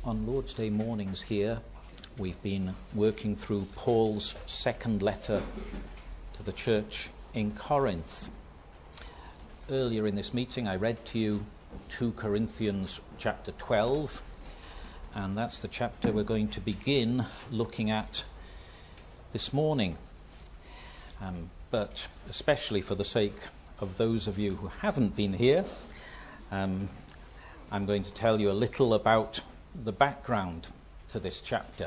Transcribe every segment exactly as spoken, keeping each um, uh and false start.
On Lord's Day mornings here, we've been working through Paul's second letter to the church in Corinth. Earlier in this meeting, I read to you Second Corinthians chapter twelve, and that's the chapter we're going to begin looking at this morning. Um, but especially for the sake of those of you who haven't been here, um, I'm going to tell you a little about the background to this chapter.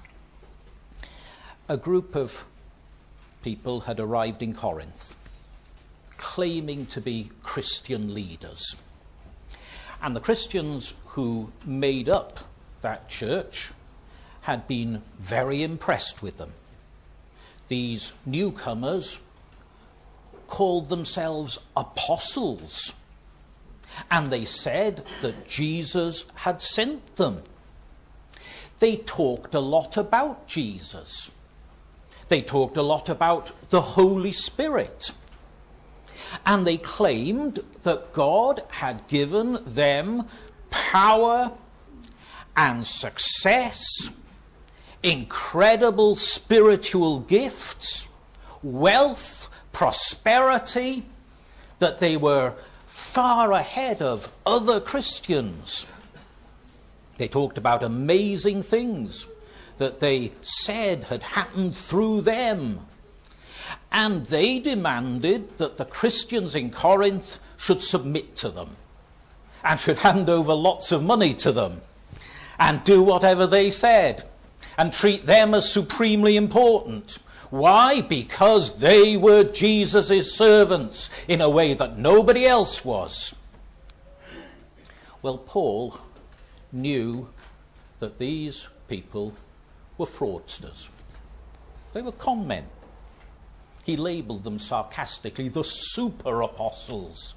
A group of people had arrived in Corinth, claiming to be Christian leaders. And the Christians who made up that church had been very impressed with them. These newcomers called themselves apostles, and they said that Jesus had sent them. They talked a lot about Jesus. They talked a lot about the Holy Spirit. And they claimed that God had given them power and success, incredible spiritual gifts, wealth, prosperity, that they were far ahead of other Christians. They talked about amazing things that they said had happened through them. And they demanded that the Christians in Corinth should submit to them and should hand over lots of money to them and do whatever they said and treat them as supremely important. Why? Because they were Jesus' servants in a way that nobody else was. Well, Paul knew that these people were fraudsters. They were con men. He labelled them sarcastically the super apostles.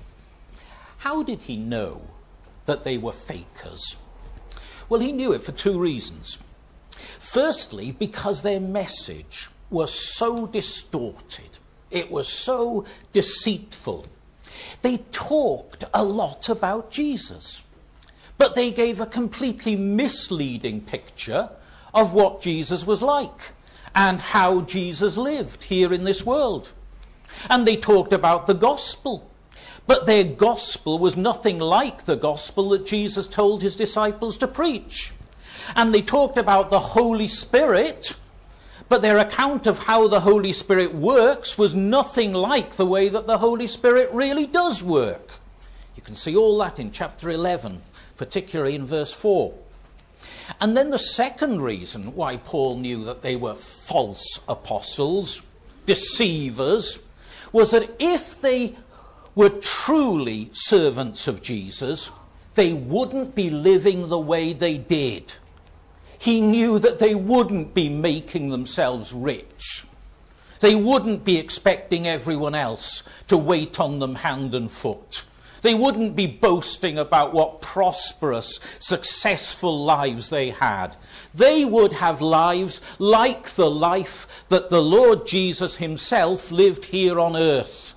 How did he know that they were fakers? Well, he knew it for two reasons. Firstly, because their message was so distorted. It was so deceitful. They talked a lot about Jesus, but they gave a completely misleading picture of what Jesus was like and how Jesus lived here in this world. And they talked about the gospel, but their gospel was nothing like the gospel that Jesus told his disciples to preach. And they talked about the Holy Spirit, but their account of how the Holy Spirit works was nothing like the way that the Holy Spirit really does work. You can see all that in chapter eleven, particularly in verse four. And then the second reason why Paul knew that they were false apostles, deceivers, was that if they were truly servants of Jesus, they wouldn't be living the way they did. He knew that they wouldn't be making themselves rich. They wouldn't be expecting everyone else to wait on them hand and foot. They wouldn't be boasting about what prosperous, successful lives they had. They would have lives like the life that the Lord Jesus himself lived here on earth.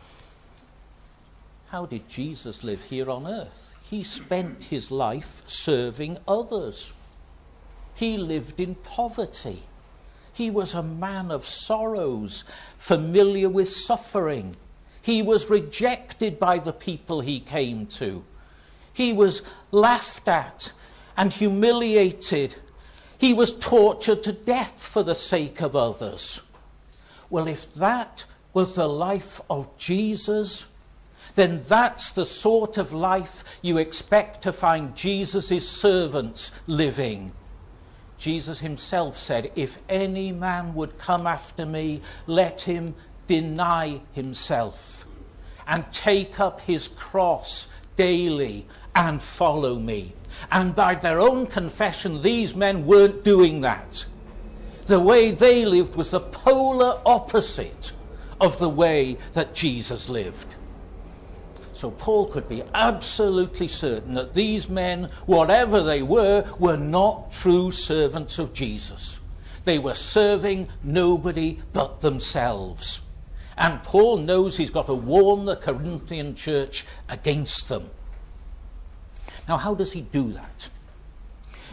How did Jesus live here on earth? He spent his life serving others. He lived in poverty. He was a man of sorrows, familiar with suffering. He was rejected by the people he came to. He was laughed at and humiliated. He was tortured to death for the sake of others. Well, if that was the life of Jesus, then that's the sort of life you expect to find Jesus' servants living. Jesus himself said, if any man would come after me, let him deny himself and take up his cross daily and follow me. And by their own confession, these men weren't doing that. The way they lived was the polar opposite of the way that Jesus lived. So Paul could be absolutely certain that these men, whatever they were, were not true servants of Jesus. They were serving nobody but themselves. And Paul knows he's got to warn the Corinthian church against them. Now, how does he do that?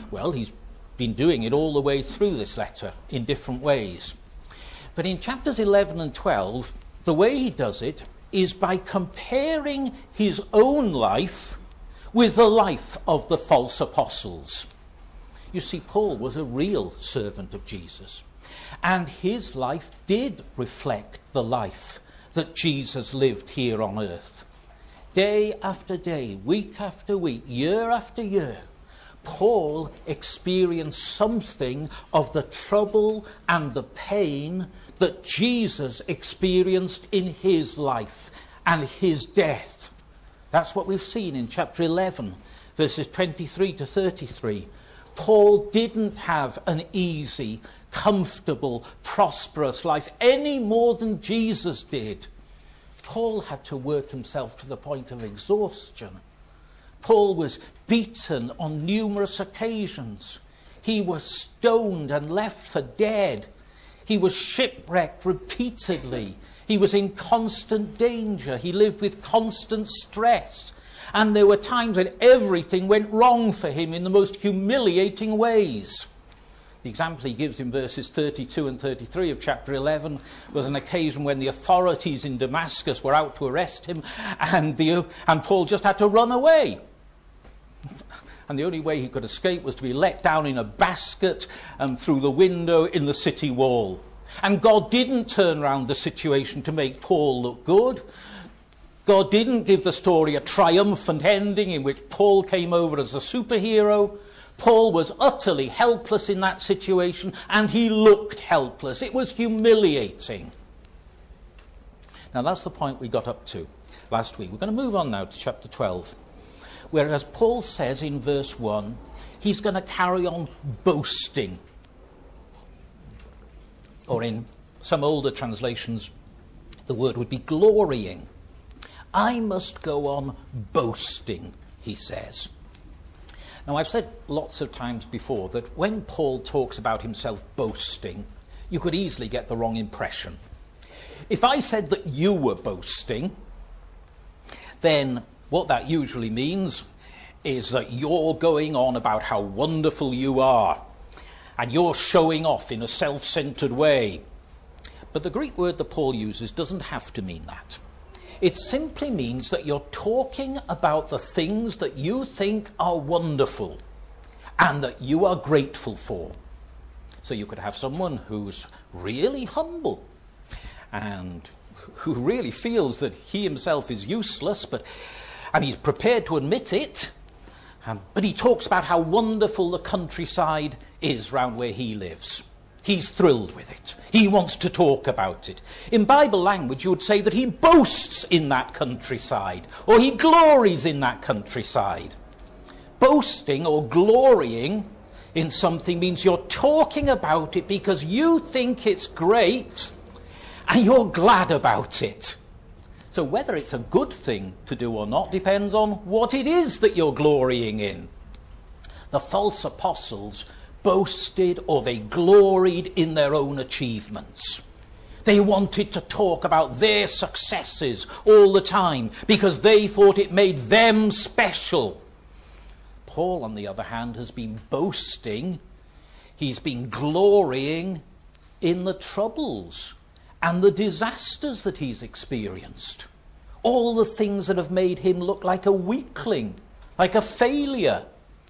Well, he's been doing it all the way through this letter in different ways. But in chapters eleven and twelve, the way he does it is by comparing his own life with the life of the false apostles. You see, Paul was a real servant of Jesus, and his life did reflect the life that Jesus lived here on earth. Day after day, week after week, year after year, Paul experienced something of the trouble and the pain that Jesus experienced in his life and his death. That's what we've seen in chapter eleven, verses twenty-three to thirty-three. Paul didn't have an easy, comfortable, prosperous life any more than Jesus did. Paul had to work himself to the point of exhaustion. Paul was beaten on numerous occasions. He was stoned and left for dead. He was shipwrecked repeatedly. He was in constant danger. He lived with constant stress. And there were times when everything went wrong for him in the most humiliating ways. The example he gives in verses thirty-two and thirty-three of chapter eleven was an occasion when the authorities in Damascus were out to arrest him, and, the, and Paul just had to run away. And the only way he could escape was to be let down in a basket and through the window in the city wall. And God didn't turn around the situation to make Paul look good. God didn't give the story a triumphant ending in which Paul came over as a superhero. Paul was utterly helpless in that situation, and he looked helpless. It was humiliating. Now that's the point we got up to last week. We're going to move on now to chapter twelve. Whereas Paul says in verse one, he's going to carry on boasting. Or in some older translations, the word would be glorying. I must go on boasting, he says. Now, I've said lots of times before that when Paul talks about himself boasting, you could easily get the wrong impression. If I said that you were boasting, then what that usually means is that you're going on about how wonderful you are, and you're showing off in a self-centered way. But the Greek word that Paul uses doesn't have to mean that. It simply means that you're talking about the things that you think are wonderful and that you are grateful for. So you could have someone who's really humble and who really feels that he himself is useless, but and he's prepared to admit it, um, but he talks about how wonderful the countryside is round where he lives. He's thrilled with it. He wants to talk about it. In Bible language, you would say that he boasts in that countryside, or he glories in that countryside. Boasting or glorying in something means you're talking about it because you think it's great and you're glad about it. So whether it's a good thing to do or not depends on what it is that you're glorying in. The false apostles boasted or they gloried in their own achievements. They wanted to talk about their successes all the time because they thought it made them special. Paul, on the other hand, has been boasting. He's been glorying in the troubles and the disasters that he's experienced. All the things that have made him look like a weakling, like a failure.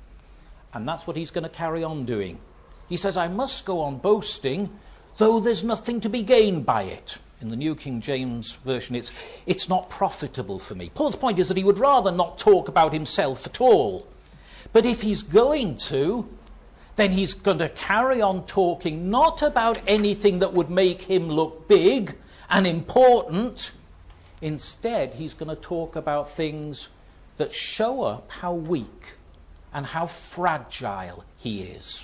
And that's what he's going to carry on doing. He says, I must go on boasting, though there's nothing to be gained by it. In the New King James Version, it's, it's not profitable for me. Paul's point is that he would rather not talk about himself at all. But if he's going to, then he's going to carry on talking not about anything that would make him look big and important. Instead, he's going to talk about things that show up how weak and how fragile he is.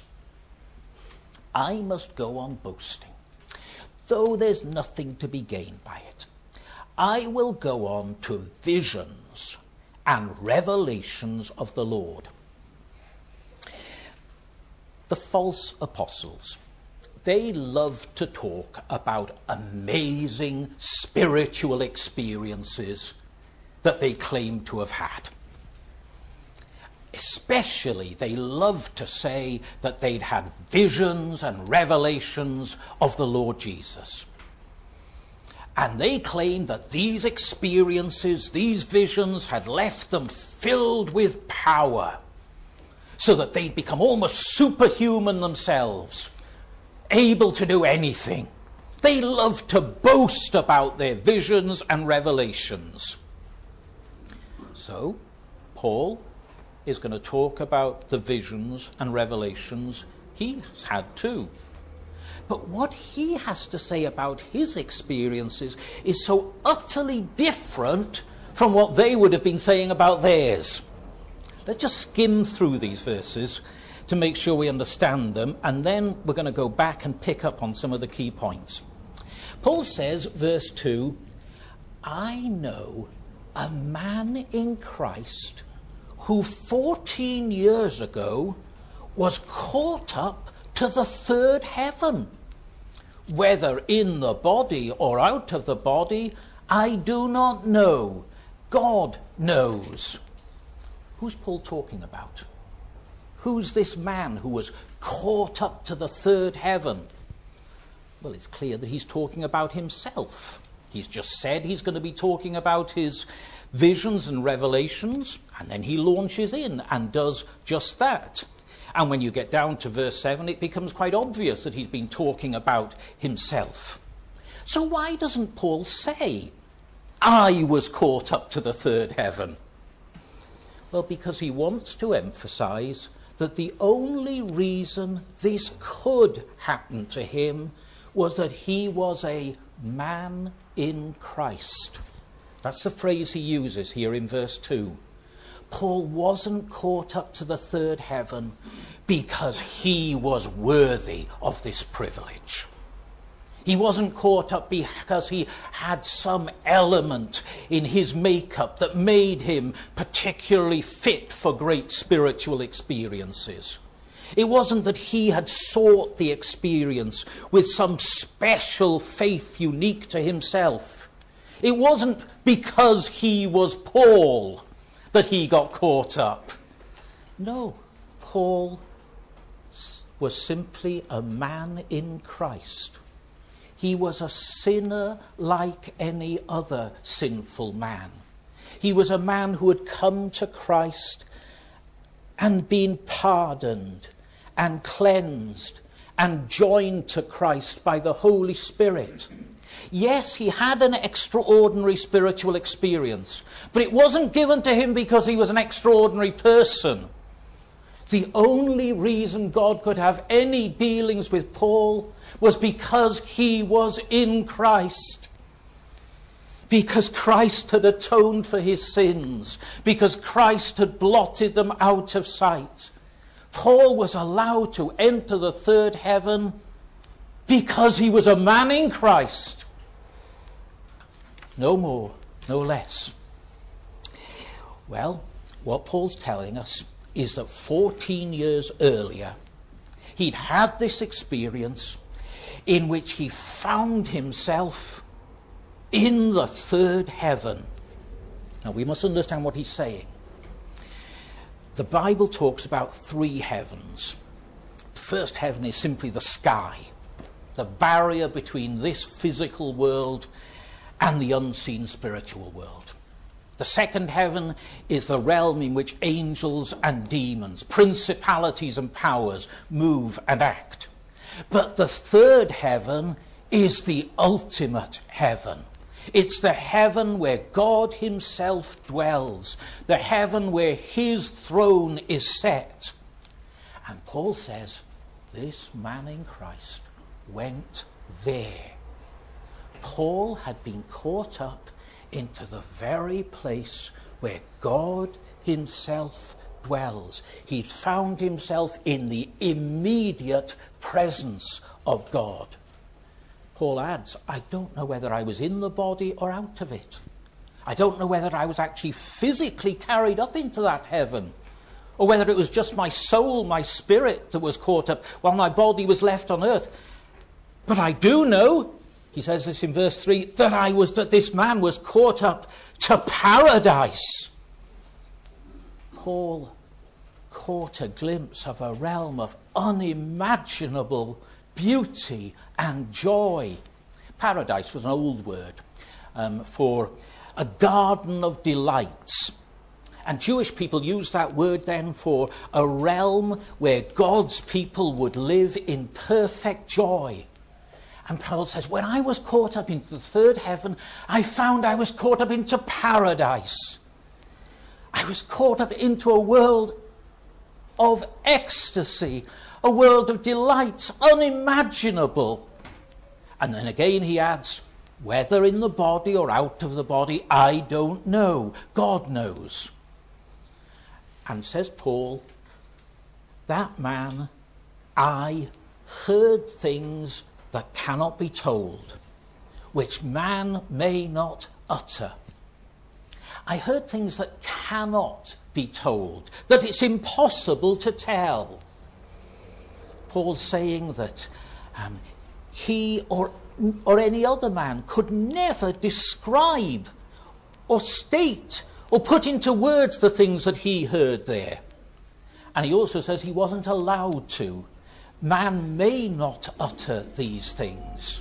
I must go on boasting, though there's nothing to be gained by it. I will go on to visions and revelations of the Lord. The false apostles, they love to talk about amazing spiritual experiences that they claim to have had. Especially, they loved to say that they'd had visions and revelations of the Lord Jesus. And they claimed that these experiences, these visions, had left them filled with power, so that they'd become almost superhuman themselves, able to do anything. They loved to boast about their visions and revelations. So, Paul is going to talk about the visions and revelations he's had too. But what he has to say about his experiences is so utterly different from what they would have been saying about theirs. Let's just skim through these verses to make sure we understand them, and then we're going to go back and pick up on some of the key points. Paul says, verse two, I know a man in Christ who fourteen years ago was caught up to the third heaven. Whether in the body or out of the body, I do not know. God knows. Who's Paul talking about? Who's this man who was caught up to the third heaven? Well, it's clear that he's talking about himself. He's just said he's going to be talking about his visions and revelations, and then he launches in and does just that. And when you get down to verse seven, it becomes quite obvious that he's been talking about himself. So why doesn't Paul say, I was caught up to the third heaven? Well, because he wants to emphasize that the only reason this could happen to him was that he was a man in Christ. That's the phrase he uses here in verse two. Paul wasn't caught up to the third heaven because he was worthy of this privilege. He wasn't caught up because he had some element in his makeup that made him particularly fit for great spiritual experiences. It wasn't that he had sought the experience with some special faith unique to himself. It wasn't because he was Paul that he got caught up. No, Paul was simply a man in Christ. He was a sinner like any other sinful man. He was a man who had come to Christ and been pardoned and cleansed and joined to Christ by the Holy Spirit. Yes, he had an extraordinary spiritual experience, but it wasn't given to him because he was an extraordinary person. The only reason God could have any dealings with Paul was because he was in Christ. Because Christ had atoned for his sins. Because Christ had blotted them out of sight. Paul was allowed to enter the third heaven because he was a man in Christ. No more, no less. Well, what Paul's telling us is that fourteen years earlier, he'd had this experience in which he found himself in the third heaven. Now, we must understand what he's saying. The Bible talks about three heavens. The first heaven is simply the sky, the barrier between this physical world and the unseen spiritual world. The second heaven is the realm in which angels and demons, principalities and powers move and act. But the third heaven is the ultimate heaven. It's the heaven where God himself dwells, the heaven where his throne is set. And Paul says, this man in Christ went there. Paul had been caught up into the very place where God himself dwells. He found himself in the immediate presence of God. Paul adds, I don't know whether I was in the body or out of it. I don't know whether I was actually physically carried up into that heaven, or whether it was just my soul, my spirit that was caught up while my body was left on earth. But I do know, he says this in verse three, that I was that this man was caught up to paradise. Paul caught a glimpse of a realm of unimaginable beauty and joy. Paradise was an old word um, for a garden of delights. And Jewish people used that word then for a realm where God's people would live in perfect joy. And Paul says, when I was caught up into the third heaven, I found I was caught up into paradise. I was caught up into a world of ecstasy, a world of delights unimaginable. And then again he adds, whether in the body or out of the body, I don't know. God knows. And says Paul, that man, I heard things that cannot be told, which man may not utter. I heard things that cannot be told, that it's impossible to tell. Paul's saying that um, he or, or any other man could never describe or state or put into words the things that he heard there. And he also says he wasn't allowed to. Man may not utter these things.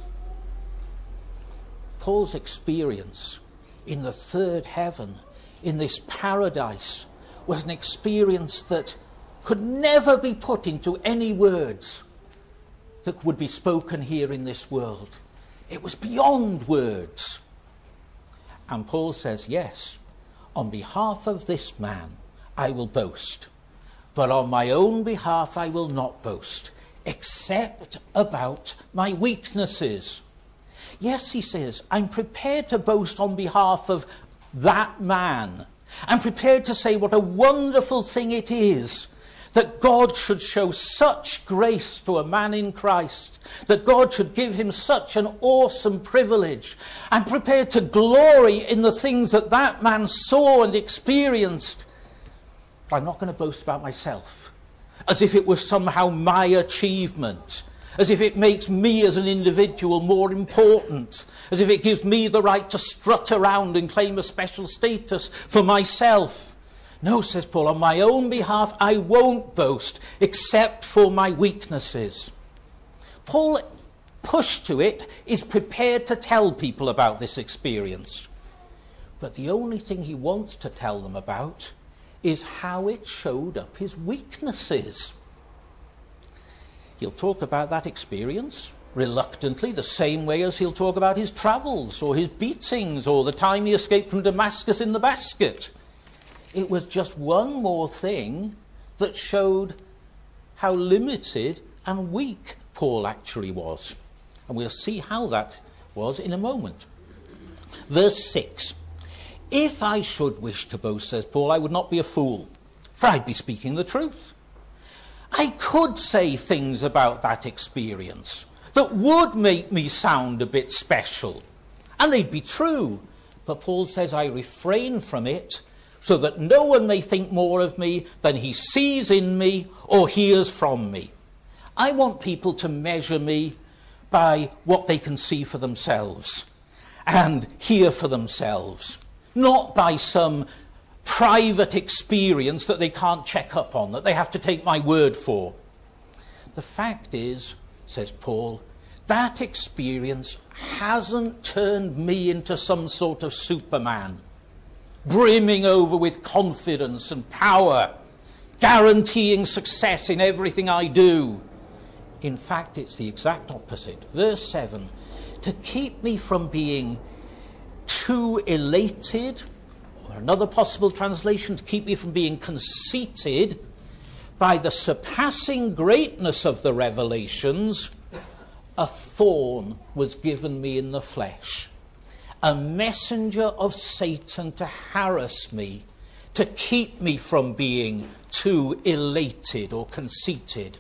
Paul's experience in the third heaven, in this paradise, was an experience that could never be put into any words that would be spoken here in this world. It was beyond words. And Paul says, yes, on behalf of this man, I will boast. But on my own behalf, I will not boast, except about my weaknesses. Yes, he says, I'm prepared to boast on behalf of that man. I'm prepared to say what a wonderful thing it is that God should show such grace to a man in Christ, that God should give him such an awesome privilege. I'm prepared to glory in the things that that man saw and experienced. But I'm not going to boast about myself, as if it was somehow my achievement, as if it makes me as an individual more important, as if it gives me the right to strut around and claim a special status for myself. No, says Paul, on my own behalf I won't boast except for my weaknesses. Paul, pushed to it, is prepared to tell people about this experience. But the only thing he wants to tell them about is how it showed up his weaknesses. He'll talk about that experience reluctantly, the same way as he'll talk about his travels or his beatings or the time he escaped from Damascus in the basket. It was just one more thing that showed how limited and weak Paul actually was. And we'll see how that was in a moment. Verse six. If I should wish to boast, says Paul, I would not be a fool, for I'd be speaking the truth. I could say things about that experience that would make me sound a bit special, and they'd be true. But Paul says I refrain from it so that no one may think more of me than he sees in me or hears from me. I want people to measure me by what they can see for themselves and hear for themselves, not by some private experience that they can't check up on, that they have to take my word for. The fact is, says Paul, that experience hasn't turned me into some sort of Superman, brimming over with confidence and power, guaranteeing success in everything I do. In fact, it's the exact opposite. Verse seven, to keep me from being too elated, or another possible translation, to keep me from being conceited by the surpassing greatness of the revelations, a thorn was given me in the flesh, a messenger of Satan to harass me, to keep me from being too elated or conceited.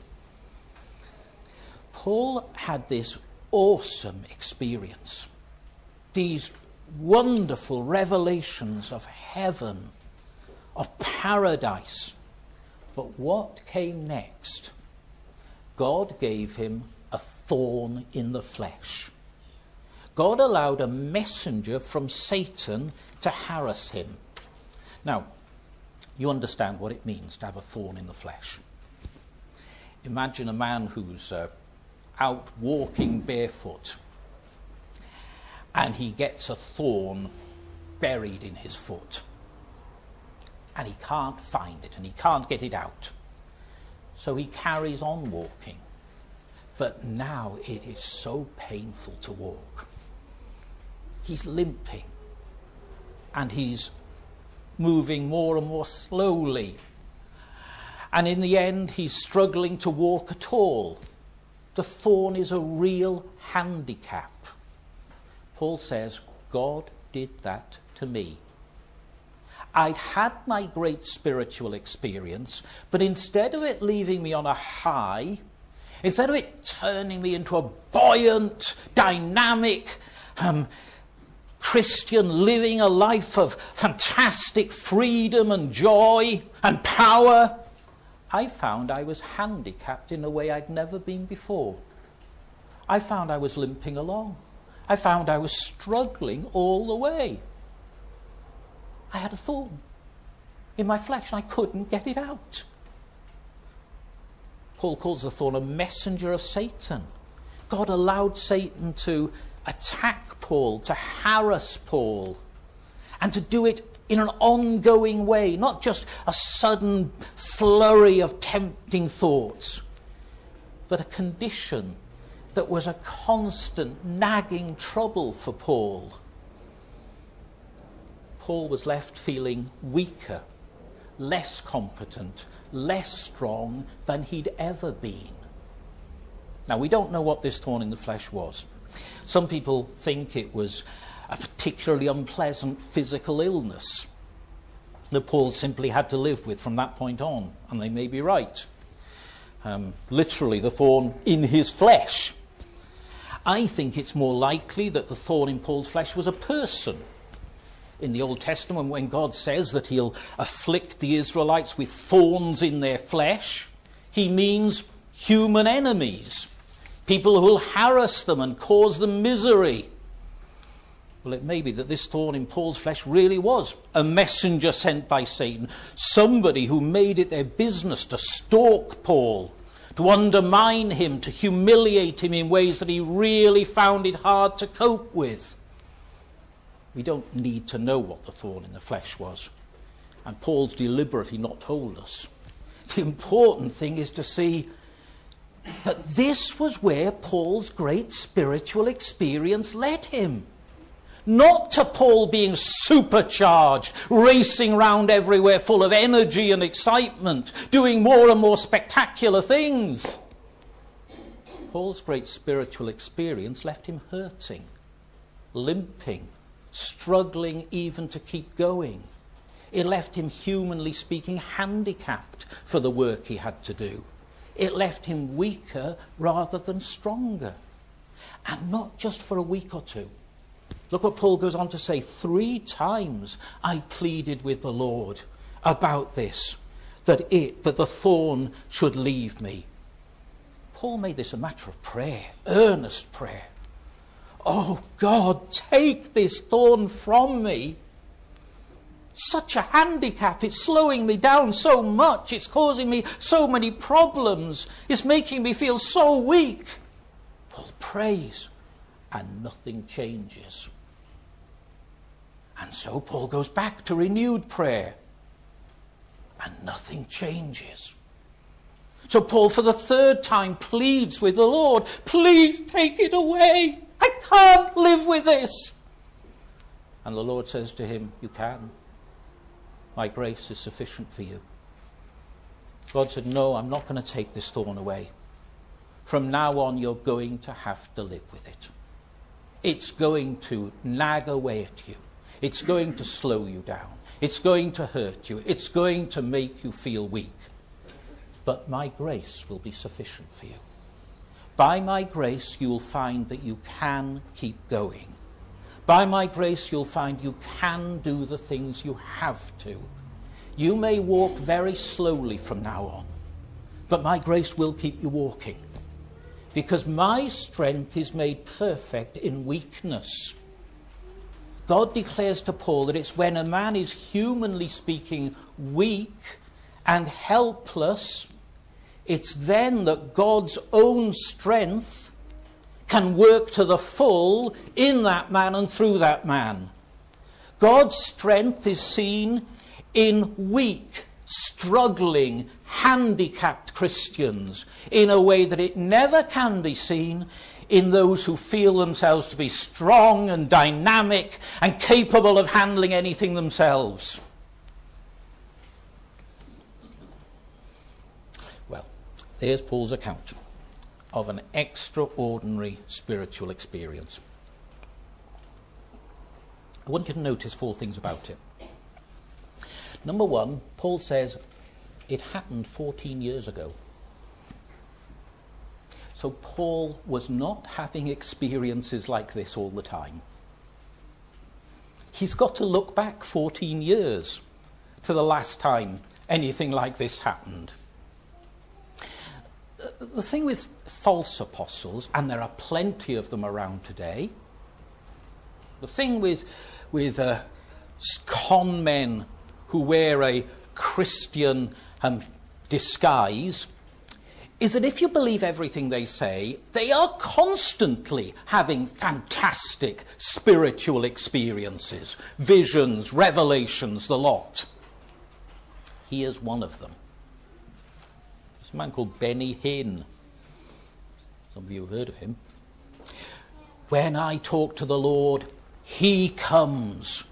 Paul had this awesome experience, these wonderful revelations of heaven, of paradise. But what came next? God gave him a thorn in the flesh. God allowed a messenger from Satan to harass him. Now, You understand what it means to have a thorn in the flesh. Imagine a man who's uh, out walking barefoot and he gets a thorn buried in his foot and he can't find it and he can't get it out. So he carries on walking. But now it is so painful to walk. He's limping and he's moving more and more slowly. And in the end, he's struggling to walk at all. The thorn is a real handicap. Paul says, God did that to me. I'd had my great spiritual experience, but instead of it leaving me on a high, instead of it turning me into a buoyant, dynamic um, Christian living a life of fantastic freedom and joy and power, I found I was handicapped in a way I'd never been before. I found I was limping along. I found I was struggling all the way. I had a thorn in my flesh and I couldn't get it out. Paul calls the thorn a messenger of Satan. God allowed Satan to attack Paul, to harass Paul, and to do it in an ongoing way, not just a sudden flurry of tempting thoughts, but a condition that was a constant nagging trouble for Paul. Paul was left feeling weaker, less competent, less strong than he'd ever been. Now, we don't know what this thorn in the flesh was. Some people think it was a particularly unpleasant physical illness that Paul simply had to live with from that point on, and they may be right. Um, literally, the thorn in his flesh. I think it's more likely that the thorn in Paul's flesh was a person. In the Old Testament, when God says that he'll afflict the Israelites with thorns in their flesh, he means human enemies, people who will harass them and cause them misery. Well, it may be that this thorn in Paul's flesh really was a messenger sent by Satan, somebody who made it their business to stalk Paul, to undermine him, to humiliate him in ways that he really found it hard to cope with. We don't need to know what the thorn in the flesh was, and Paul's deliberately not told us. The important thing is to see that this was where Paul's great spiritual experience led him. Not to Paul being supercharged, racing around everywhere full of energy and excitement, doing more and more spectacular things. Paul's great spiritual experience left him hurting, limping, struggling even to keep going. It left him, humanly speaking, handicapped for the work he had to do. It left him weaker rather than stronger. And not just for a week or two. Look what Paul goes on to say. Three times I pleaded with the Lord about this, that it, that the thorn should leave me. Paul made this a matter of prayer, earnest prayer. Oh God, take this thorn from me. Such a handicap. It's slowing me down so much. It's causing me so many problems. It's making me feel so weak. Paul prays and nothing changes. And so Paul goes back to renewed prayer and nothing changes. So Paul for the third time pleads with the Lord, please take it away. I can't live with this. And the Lord says to him, you can. My grace is sufficient for you. God said, no, I'm not going to take this thorn away. From now on, you're going to have to live with it. It's going to nag away at you. It's going to slow you down. It's going to hurt you. It's going to make you feel weak. But my grace will be sufficient for you. By my grace, you'll find that you can keep going. By my grace, you'll find you can do the things you have to. You may walk very slowly from now on, but my grace will keep you walking. Because my strength is made perfect in weakness. God declares to Paul that it's when a man is, humanly speaking, weak and helpless, it's then that God's own strength can work to the full in that man and through that man. God's strength is seen in weak, struggling, handicapped Christians in a way that it never can be seen in those who feel themselves to be strong and dynamic and capable of handling anything themselves. Well, there's Paul's account of an extraordinary spiritual experience. I want you to notice four things about it. Number one, Paul says it happened fourteen years ago. So Paul was not having experiences like this all the time. He's got to look back fourteen years to the last time anything like this happened. The thing with false apostles, and there are plenty of them around today, the thing with, with uh, con men who wear a Christian um, disguise is that if you believe everything they say, they are constantly having fantastic spiritual experiences, visions, revelations, the lot. Here's one of them. There's a man called Benny Hinn. Some of you have heard of him. When I talk to the Lord, he comes.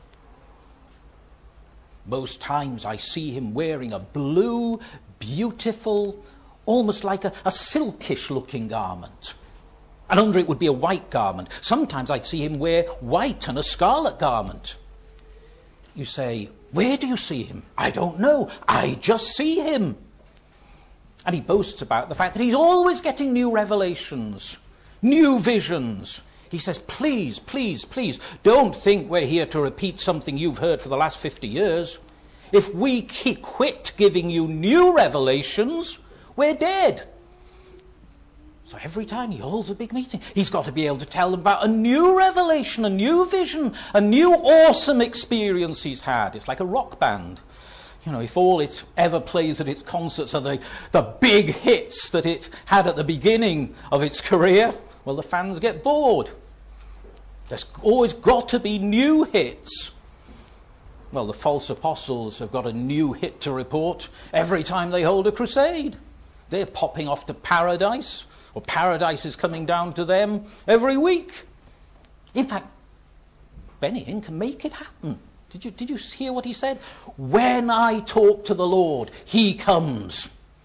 Most times I see him wearing a blue, beautiful, almost like a, a silkish-looking garment. And under it would be a white garment. Sometimes I'd see him wear white and a scarlet garment. You say, where do you see him? I don't know. I just see him. And he boasts about the fact that he's always getting new revelations, new visions. He says, please, please, please, don't think we're here to repeat something you've heard for the last fifty years. If we keep, quit giving you new revelations, we're dead. So every time he holds a big meeting, he's got to be able to tell them about a new revelation, a new vision, a new awesome experience he's had. It's like a rock band. You know, if all it ever plays at its concerts are the, the big hits that it had at the beginning of its career, well, the fans get bored. There's always got to be new hits. Well, the false apostles have got a new hit to report every time they hold a crusade. They're popping off to paradise, or paradise is coming down to them every week. In fact, Benny Hinn can make it happen. Did you, did you hear what he said? When I talk to the Lord, he comes.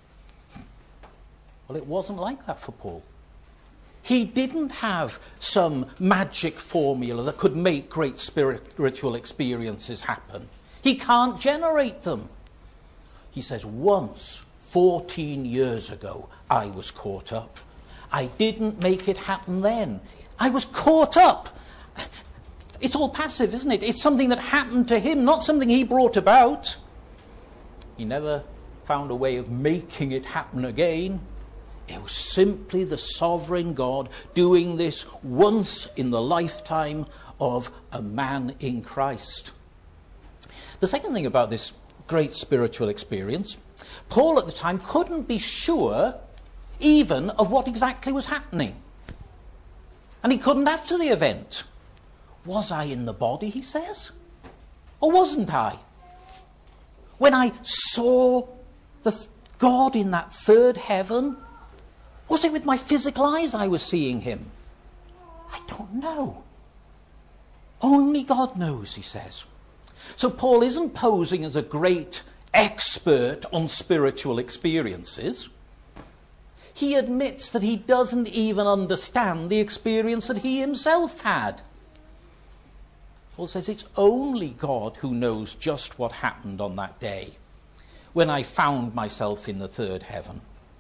Well, it wasn't like that for Paul. He didn't have some magic formula that could make great spiritual experiences happen. He can't generate them. He says, once, fourteen years ago, I was caught up. I didn't make it happen then. I was caught up. It's all passive, isn't it? It's something that happened to him, not something he brought about. He never found a way of making it happen again. It was simply the sovereign God doing this once in the lifetime of a man in Christ. The second thing about this great spiritual experience, Paul at the time couldn't be sure even of what exactly was happening. And he couldn't after the event. Was I in the body, he says? Or wasn't I? When I saw the th- God in that third heaven, was it with my physical eyes I was seeing him? I don't know. Only God knows, he says. So Paul isn't posing as a great expert on spiritual experiences. He admits that he doesn't even understand the experience that he himself had. Paul says it's only God who knows just what happened on that day when I found myself in the third heaven.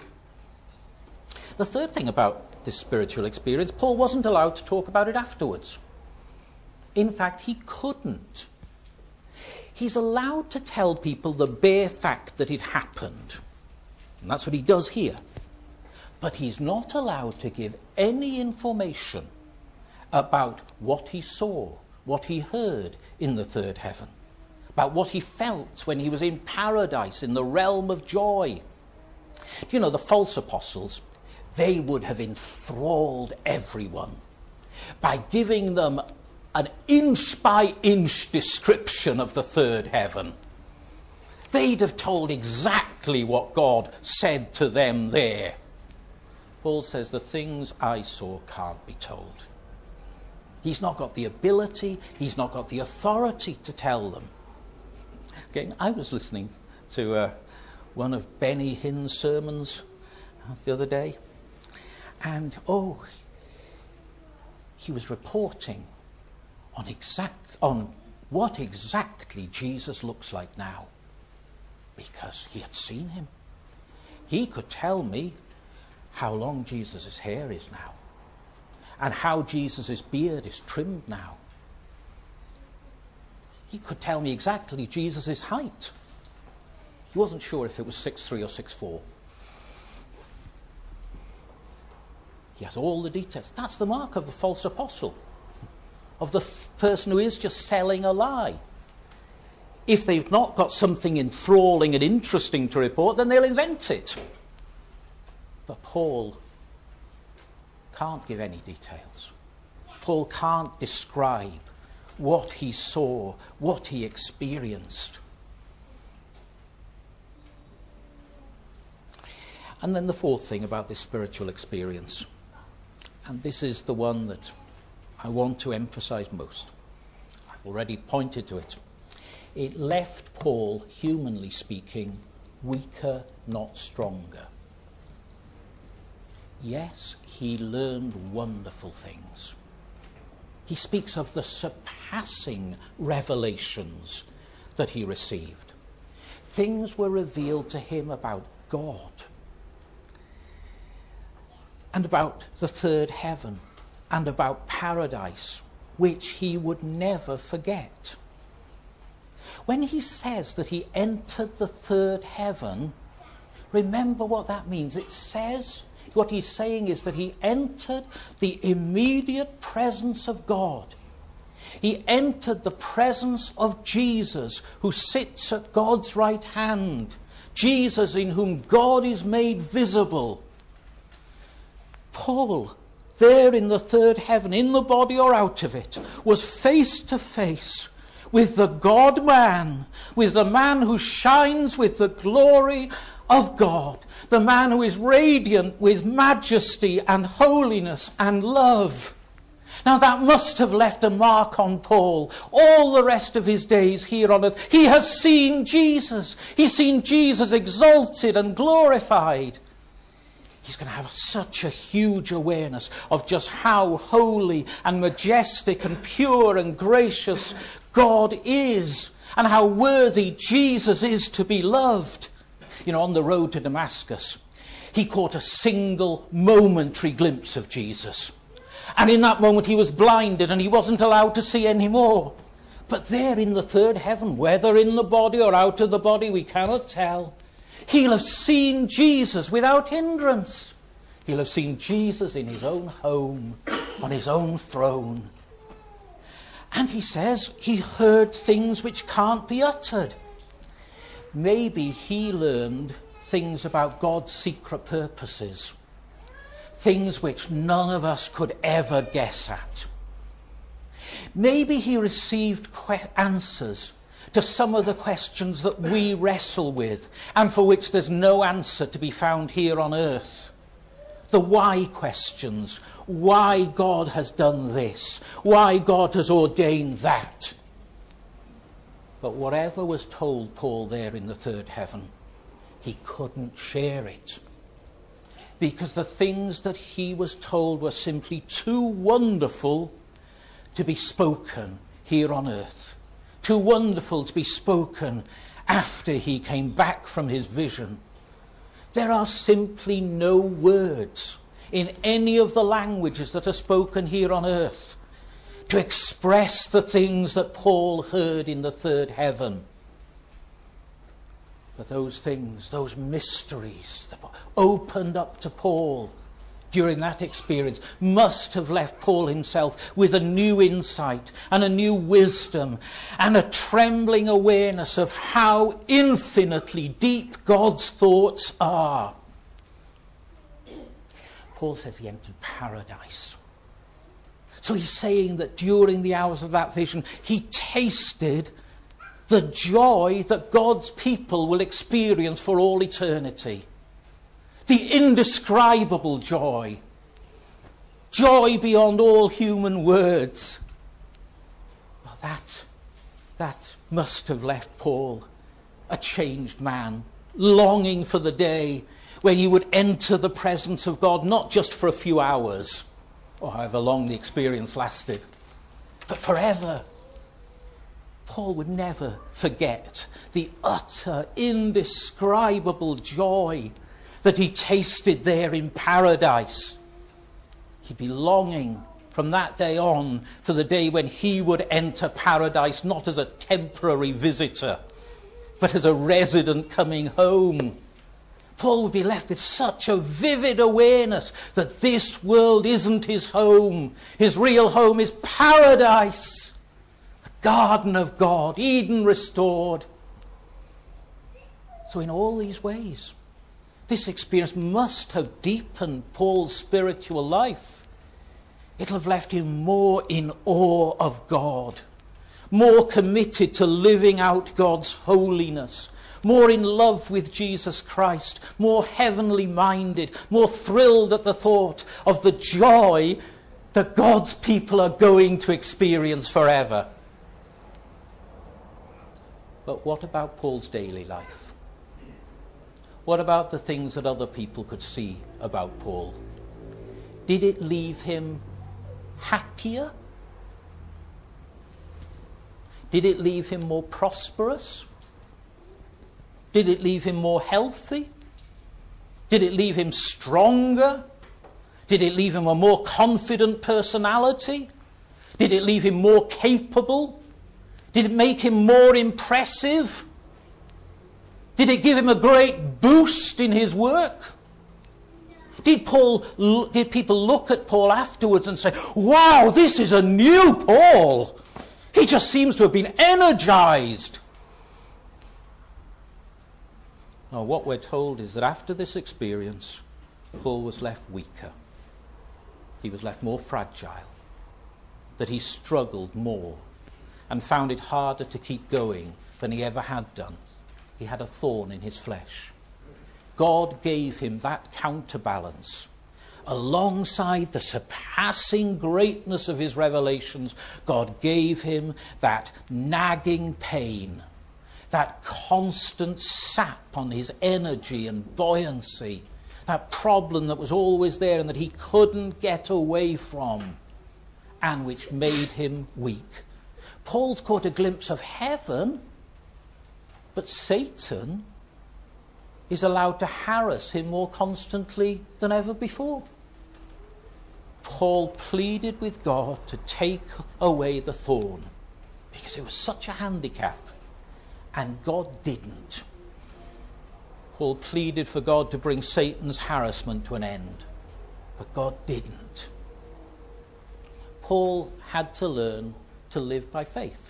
The third thing about this spiritual experience, Paul wasn't allowed to talk about it afterwards. In fact, he couldn't. He's allowed to tell people the bare fact that it happened. And that's what he does here. But he's not allowed to give any information about what he saw, what he heard in the third heaven, about what he felt when he was in paradise, in the realm of joy. You know, the false apostles, they would have enthralled everyone by giving them an inch-by-inch description of the third heaven. They'd have told exactly what God said to them there. Paul says, the things I saw can't be told. He's not got the ability, he's not got the authority to tell them. Again, I was listening to uh, one of Benny Hinn's sermons the other day, and oh, he was reporting on exact on what exactly Jesus looks like now, because he had seen him. He could tell me how long Jesus' hair is now, and how Jesus' beard is trimmed now. He could tell me exactly Jesus' height. He wasn't sure if it was six three or six four. He has all the details. That's the mark of the false apostle, of the f- person who is just selling a lie. If they've not got something enthralling and interesting to report, then they'll invent it. But Paul can't give any details. Paul can't describe what he saw, what he experienced. And then the fourth thing about this spiritual experience, and this is the one that I want to emphasize most. I've already pointed to it. It left Paul, humanly speaking, weaker, not stronger. Yes, he learned wonderful things. He speaks of the surpassing revelations that he received. Things were revealed to him about God and about the third heaven and about paradise, which he would never forget. When he says that he entered the third heaven, remember what that means. It says, what he's saying is that he entered the immediate presence of God. He entered the presence of Jesus, who sits at God's right hand. Jesus, in whom God is made visible. Paul, there in the third heaven, in the body or out of it, was face to face with the God-man, with the man who shines with the glory of God, the man who is radiant with majesty and holiness and love. Now that must have left a mark on Paul all the rest of his days here on earth. He has seen Jesus. He's seen Jesus exalted and glorified. He's going to have such a huge awareness of just how holy and majestic and pure and gracious God is, and how worthy Jesus is to be loved. You know, on the road to Damascus, he caught a single momentary glimpse of Jesus. And in that moment he was blinded and he wasn't allowed to see any more. But there in the third heaven, whether in the body or out of the body, we cannot tell, he'll have seen Jesus without hindrance. He'll have seen Jesus in his own home, on his own throne. And he says he heard things which can't be uttered. Maybe he learned things about God's secret purposes, things which none of us could ever guess at. Maybe he received que- answers to some of the questions that we wrestle with and for which there's no answer to be found here on earth. The why questions. Why God has done this. Why God has ordained that. But whatever was told Paul there in the third heaven, he couldn't share it. Because the things that he was told were simply too wonderful to be spoken here on earth. Too wonderful to be spoken after he came back from his vision. There are simply no words in any of the languages that are spoken here on earth to express the things that Paul heard in the third heaven. But those things, those mysteries that opened up to Paul during that experience must have left Paul himself with a new insight and a new wisdom and a trembling awareness of how infinitely deep God's thoughts are. Paul says he entered paradise. So he's saying that during the hours of that vision, he tasted the joy that God's people will experience for all eternity. The indescribable joy. Joy beyond all human words. Well, that, that must have left Paul a changed man, longing for the day when he would enter the presence of God, not just for a few hours, or however long the experience lasted, but forever. Paul would never forget the utter, indescribable joy that he tasted there in paradise. He'd be longing from that day on for the day when he would enter paradise, not as a temporary visitor, but as a resident coming home. Paul would be left with such a vivid awareness that this world isn't his home. His real home is paradise, the garden of God, Eden restored. So in all these ways, this experience must have deepened Paul's spiritual life. It'll have left him more in awe of God, more committed to living out God's holiness, more in love with Jesus Christ, more heavenly minded, more thrilled at the thought of the joy that God's people are going to experience forever. But what about Paul's daily life? What about the things that other people could see about Paul? Did it leave him happier? Did it leave him more prosperous? Did it leave him more healthy? Did it leave him stronger? Did it leave him a more confident personality? Did it leave him more capable? Did it make him more impressive? Did it give him a great boost in his work? Did Paul? Did people look at Paul afterwards and say, "Wow, this is a new Paul. He just seems to have been energized"? No, what we're told is that after this experience, Paul was left weaker. He was left more fragile. That he struggled more and found it harder to keep going than he ever had done. He had a thorn in his flesh. God gave him that counterbalance. Alongside the surpassing greatness of his revelations, God gave him that nagging pain, that constant sap on his energy and buoyancy, that problem that was always there and that he couldn't get away from, and which made him weak. Paul's caught a glimpse of heaven, but Satan is allowed to harass him more constantly than ever before. Paul pleaded with God to take away the thorn because it was such a handicap, and God didn't. Paul pleaded for God to bring Satan's harassment to an end, but God didn't. Paul had to learn to live by faith.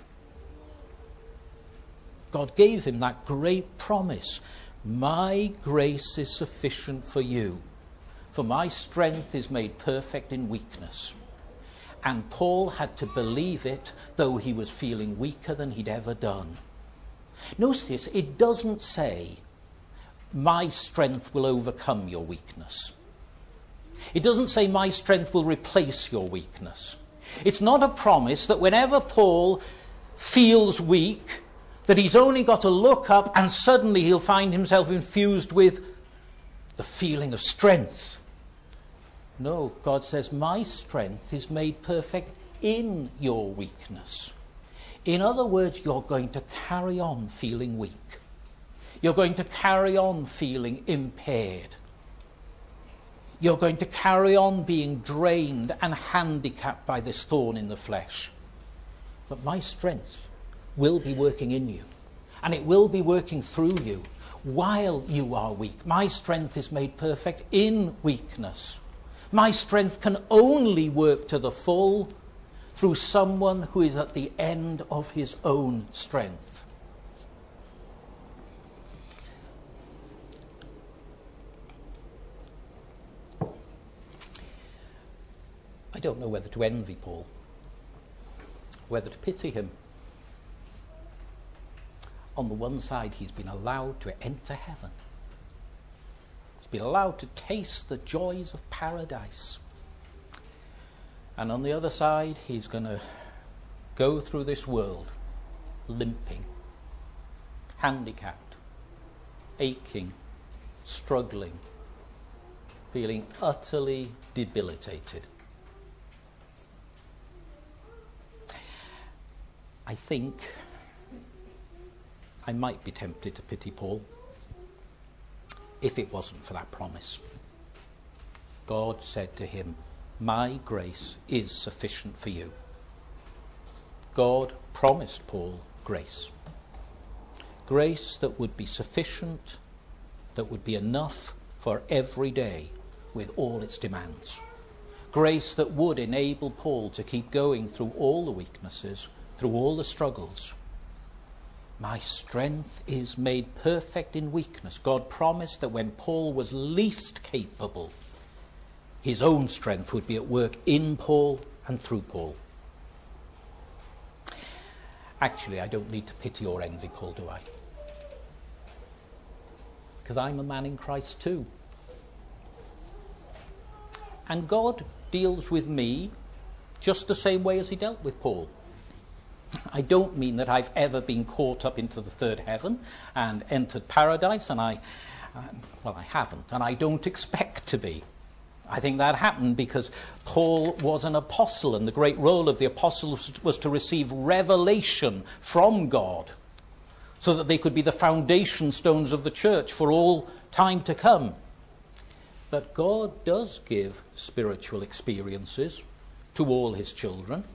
God gave him that great promise, "My grace is sufficient for you, for my strength is made perfect in weakness." And Paul had to believe it, though he was feeling weaker than he'd ever done. Notice this, it doesn't say, "My strength will overcome your weakness." It doesn't say, "My strength will replace your weakness." It's not a promise that whenever Paul feels weak, that he's only got to look up and suddenly he'll find himself infused with the feeling of strength. No, God says, "My strength is made perfect in your weakness." In other words, you're going to carry on feeling weak. You're going to carry on feeling impaired. You're going to carry on being drained and handicapped by this thorn in the flesh. But my strength will be working in you, and it will be working through you while you are weak. My strength is made perfect in weakness. My strength can only work to the full through someone who is at the end of his own strength. I don't know whether to envy Paul, whether to pity him. On the one side, he's been allowed to enter heaven. He's been allowed to taste the joys of paradise. And on the other side, he's going to go through this world limping, handicapped, aching, struggling, feeling utterly debilitated. I think I might be tempted to pity Paul if it wasn't for that promise. God said to him, "My grace is sufficient for you." God promised Paul grace. Grace that would be sufficient, that would be enough for every day with all its demands. Grace that would enable Paul to keep going through all the weaknesses, through all the struggles. My strength is made perfect in weakness. God promised that when Paul was least capable, his own strength would be at work in Paul and through Paul. Actually, I don't need to pity or envy Paul, do I? Because I'm a man in Christ too. And God deals with me just the same way as he dealt with Paul. I don't mean that I've ever been caught up into the third heaven and entered paradise, and I, uh, well, I haven't, and I don't expect to be. I think that happened because Paul was an apostle, and the great role of the apostle was to receive revelation from God so that they could be the foundation stones of the church for all time to come. But God does give spiritual experiences to all his children.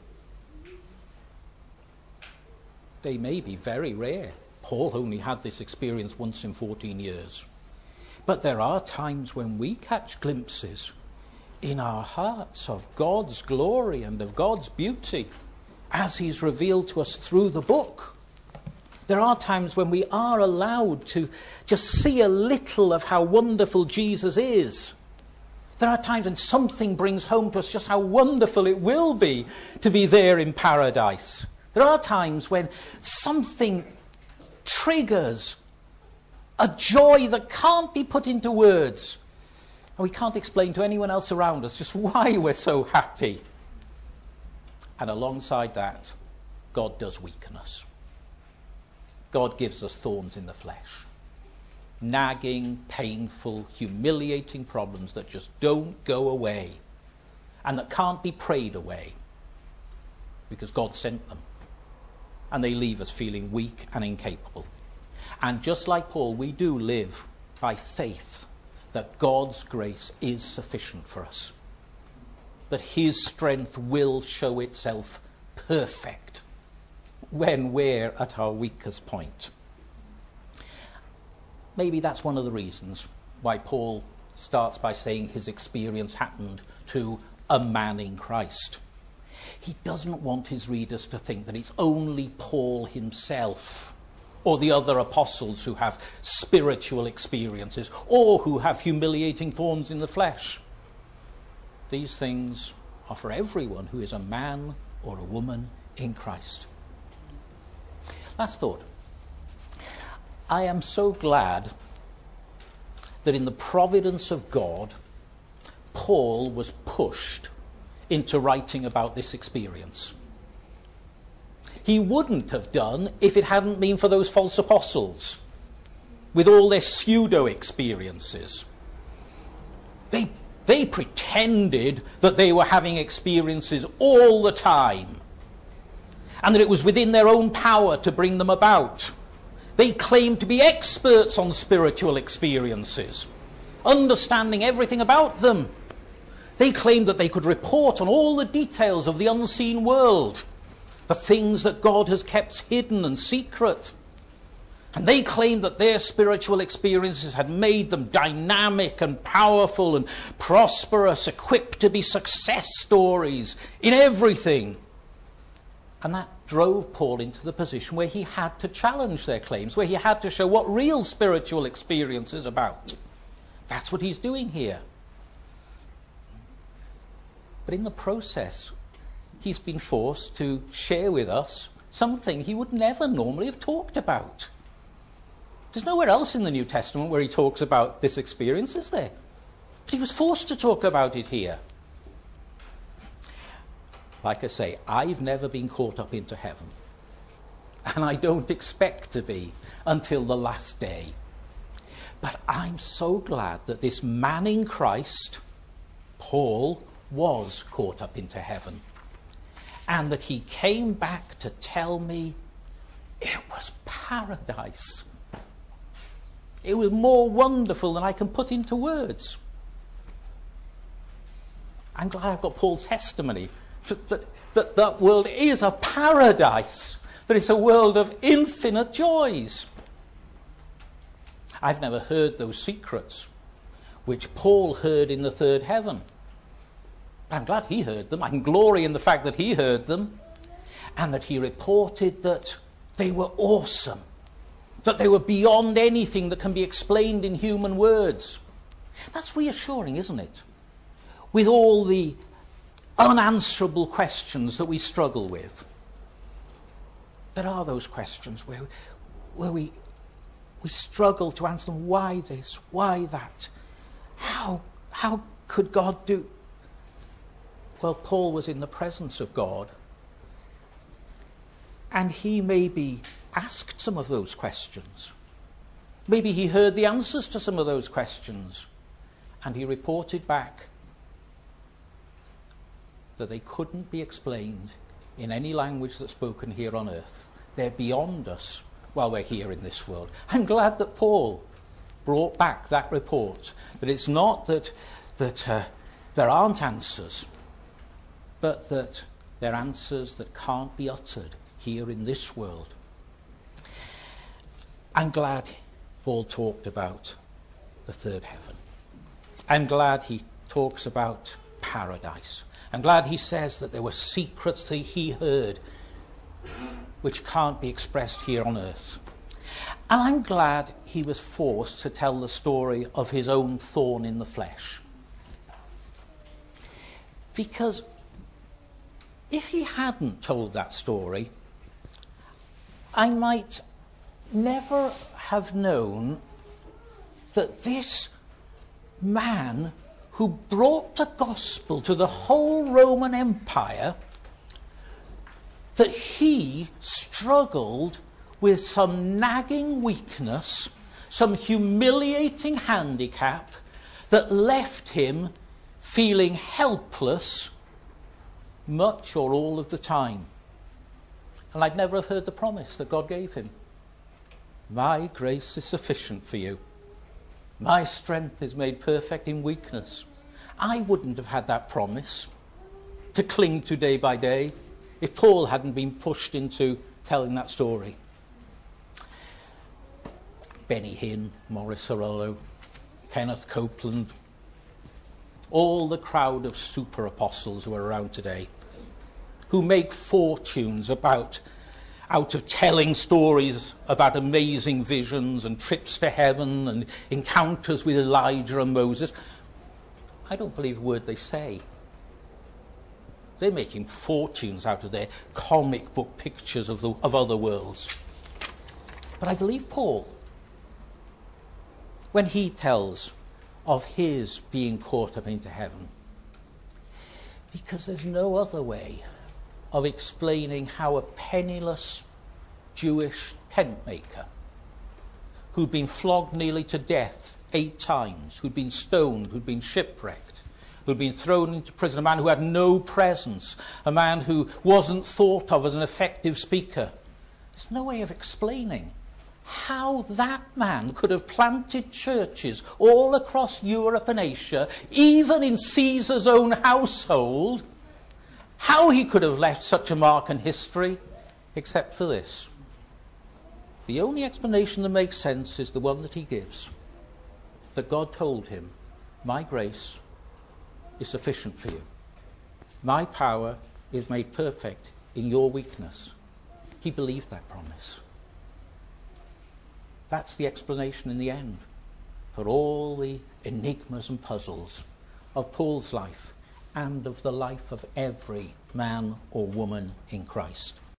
They may be very rare. Paul only had this experience once in fourteen years. But there are times when we catch glimpses in our hearts of God's glory and of God's beauty as he's revealed to us through the book. There are times when we are allowed to just see a little of how wonderful Jesus is. There are times when something brings home to us just how wonderful it will be to be there in paradise. There are times when something triggers a joy that can't be put into words. And we can't explain to anyone else around us just why we're so happy. And alongside that, God does weaken us. God gives us thorns in the flesh. Nagging, painful, humiliating problems that just don't go away. And that can't be prayed away. Because God sent them. And they leave us feeling weak and incapable. And just like Paul, we do live by faith that God's grace is sufficient for us. That his strength will show itself perfect when we're at our weakest point. Maybe that's one of the reasons why Paul starts by saying his experience happened to a man in Christ. He doesn't want his readers to think that it's only Paul himself or the other apostles who have spiritual experiences or who have humiliating thorns in the flesh. These things are for everyone who is a man or a woman in Christ. Last thought. I am so glad that in the providence of God, Paul was pushed into writing about this experience. He wouldn't have done if it hadn't been for those false apostles with all their pseudo experiences. They, they pretended that they were having experiences all the time and that it was within their own power to bring them about. They claimed to be experts on spiritual experiences, understanding everything about them. They claimed that they could report on all the details of the unseen world, the things that God has kept hidden and secret. And they claimed that their spiritual experiences had made them dynamic and powerful and prosperous, equipped to be success stories in everything. And that drove Paul into the position where he had to challenge their claims, where he had to show what real spiritual experience is about. That's what he's doing here. But in the process, he's been forced to share with us something he would never normally have talked about. There's nowhere else in the New Testament where he talks about this experience, is there? But he was forced to talk about it here. Like I say, I've never been caught up into heaven. And I don't expect to be until the last day. But I'm so glad that this man in Christ, Paul, was caught up into heaven. And that he came back to tell me it was paradise. It was more wonderful than I can put into words. I'm glad I've got Paul's testimony that, that, that that world is a paradise, that it's a world of infinite joys. I've never heard those secrets which Paul heard in the third heaven. I'm glad he heard them. I can glory in the fact that he heard them and that he reported that they were awesome, that they were beyond anything that can be explained in human words. That's reassuring, isn't it? With all the unanswerable questions that we struggle with. There are those questions where, where we, we struggle to answer them. Why this? Why that? How, how could God do? Well, Paul was in the presence of God. And he maybe asked some of those questions. Maybe he heard the answers to some of those questions. And he reported back that they couldn't be explained in any language that's spoken here on earth. They're beyond us while we're here in this world. I'm glad that Paul brought back that report. That it's not that, that uh, there aren't answers, but that they're answers that can't be uttered here in this world. I'm glad Paul talked about the third heaven. I'm glad he talks about paradise. I'm glad he says that there were secrets that he heard which can't be expressed here on earth. And I'm glad he was forced to tell the story of his own thorn in the flesh. Because if he hadn't told that story, I might never have known that this man who brought the gospel to the whole Roman Empire, that he struggled with some nagging weakness, some humiliating handicap that left him feeling helpless much or all of the time. And I'd never have heard the promise that God gave him. My grace is sufficient for you. My strength is made perfect in weakness. I wouldn't have had that promise to cling to day by day if Paul hadn't been pushed into telling that story. Benny Hinn, Maurice Cerullo, Kenneth Copeland, all the crowd of super apostles who are around today, who make fortunes about out of telling stories about amazing visions and trips to heaven and encounters with Elijah and Moses. I don't believe a word they say. They're making fortunes out of their comic book pictures of, the, of other worlds. But I believe Paul, when he tells of his being caught up into heaven, because there's no other way of explaining how a penniless Jewish tent maker who'd been flogged nearly to death eight times, who'd been stoned, who'd been shipwrecked, who'd been thrown into prison, a man who had no presence, a man who wasn't thought of as an effective speaker. There's no way of explaining how that man could have planted churches all across Europe and Asia, even in Caesar's own household, how he could have left such a mark in history, except for this. The only explanation that makes sense is the one that he gives. That God told him, my grace is sufficient for you. My power is made perfect in your weakness. He believed that promise. That's the explanation in the end for all the enigmas and puzzles of Paul's life and of the life of every man or woman in Christ.